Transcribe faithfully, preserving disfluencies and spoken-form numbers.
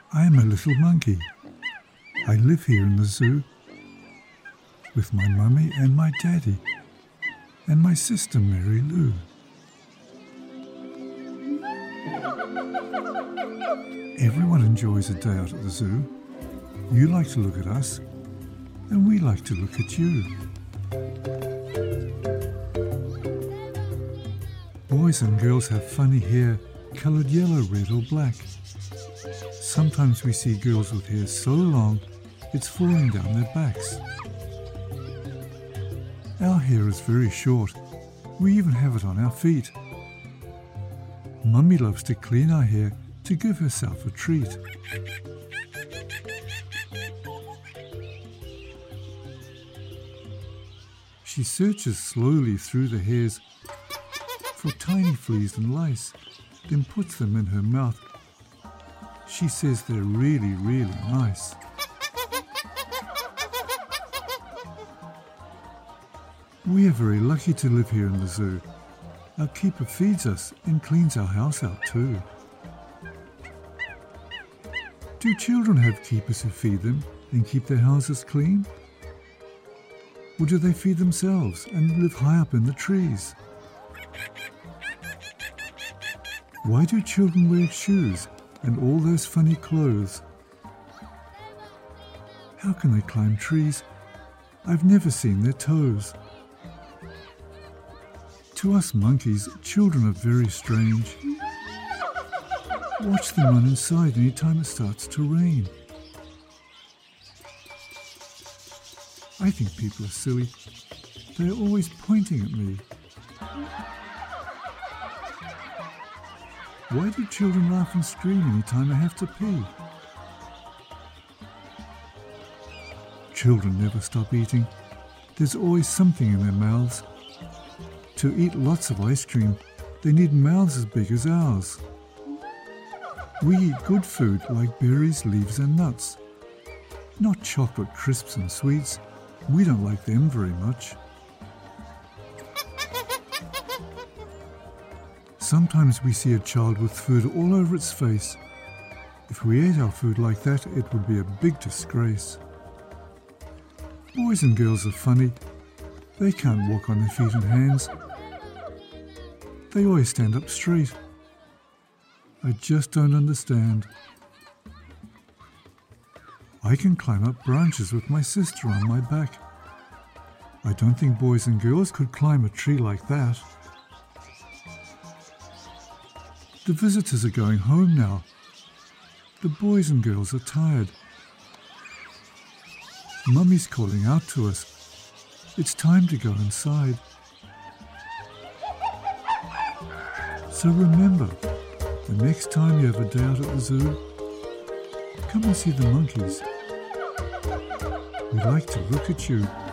I am a little monkey. I live here in the zoo with my mummy and my daddy and my sister Mary Lou. Everyone enjoys a day out at the zoo. You like to look at us, and we like to look at you. Boys and girls have funny hair, coloured yellow, red or black. Sometimes we see girls with hair so long it's falling down their backs. Our hair is very short. We even have it on our feet. Mummy loves to clean our hair to give herself a treat. She searches slowly through the hairs for tiny fleas and lice, then puts them in her mouth. She says they're really, really nice. We are very lucky to live here in the zoo. Our keeper feeds us and cleans our house out too. Do children have keepers who feed them and keep their houses clean? Or do they feed themselves and live high up in the trees? Why do children wear shoes and all those funny clothes? How can they climb trees? I've never seen their toes. To us monkeys, children are very strange. Watch them run inside any time it starts to rain. I think people are silly. They're always pointing at me. Why do children laugh and scream any time they have to pee? Children never stop eating. There's always something in their mouths. To eat lots of ice cream, they need mouths as big as ours. We eat good food like berries, leaves and nuts. Not chocolate crisps and sweets. We don't like them very much. Sometimes we see a child with food all over its face. If we ate our food like that, it would be a big disgrace. Boys and girls are funny. They can't walk on their feet and hands. They always stand up straight. I just don't understand. I can climb up branches with my sister on my back. I don't think boys and girls could climb a tree like that. The visitors are going home now. The boys and girls are tired. Mummy's calling out to us. It's time to go inside. So remember, the next time you have a day out at the zoo, come and see the monkeys. We'd like to look at you.